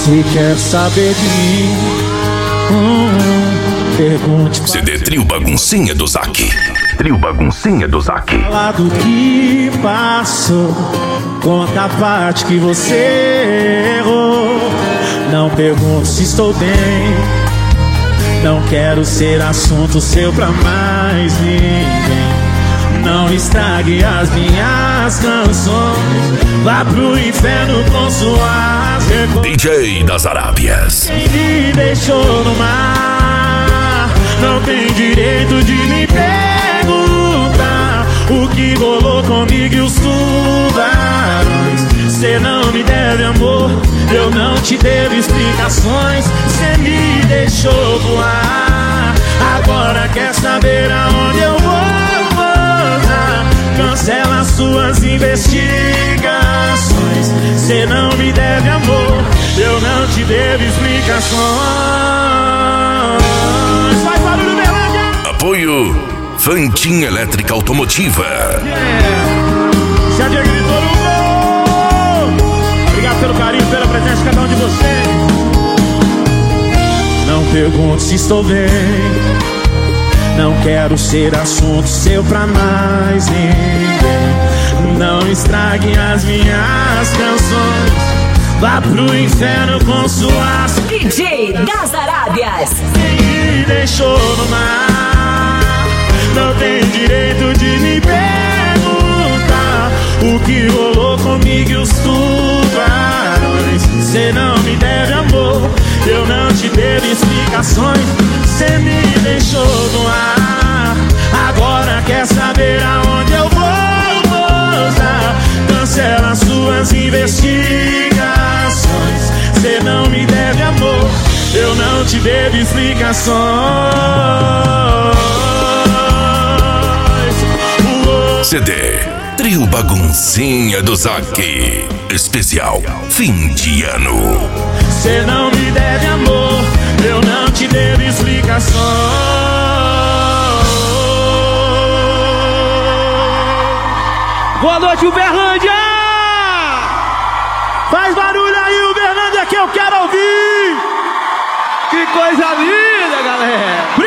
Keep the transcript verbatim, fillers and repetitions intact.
você quer saber de mim? Hum, pergunte. C D Trio Baguncinha do Zack. Trio Baguncinha do Zack. Fala do que passou, conta a parte que você errou. Não pergunto se estou bem, não quero ser assunto seu pra mais ninguém. Não estrague as minhas canções, vá pro inferno com suas recordações. D J das Arábias. Quem me deixou no mar não tem direito de me perguntar o que rolou comigo e os tubarões. Cê não me deve amor, eu não te devo explicações. Cê me deixou voar, agora quer saber aonde eu vou. Cancela suas investigações. Cê não me deve amor, eu não te devo explicações. Faz barulho, Berlândia! Apoio Fantin Elétrica Automotiva. Yeah. Já gritou no gol. Obrigado pelo carinho, pela presença de cada um de vocês. Não pergunto se estou bem, não quero ser assunto seu pra mais ninguém. Não estrague as minhas canções, vá pro inferno com suas. D J das Arábias. Quem me deixou no mar não tem direito de me perguntar o que rolou comigo e os tubarões. Cê não me deve amor, eu não te devo explicações. Cê me deixou no ar, agora quer saber aonde eu vou, moça. Cancela suas investigações. Cê não me deve amor, eu não te devo explicações. C D Trio Baguncinha do Zack. Especial fim de ano. Cê não me deve amor, eu não te devo explicações. Boa noite, Uberlândia! Faz barulho aí, Uberlândia, que eu quero ouvir! Que coisa linda, galera!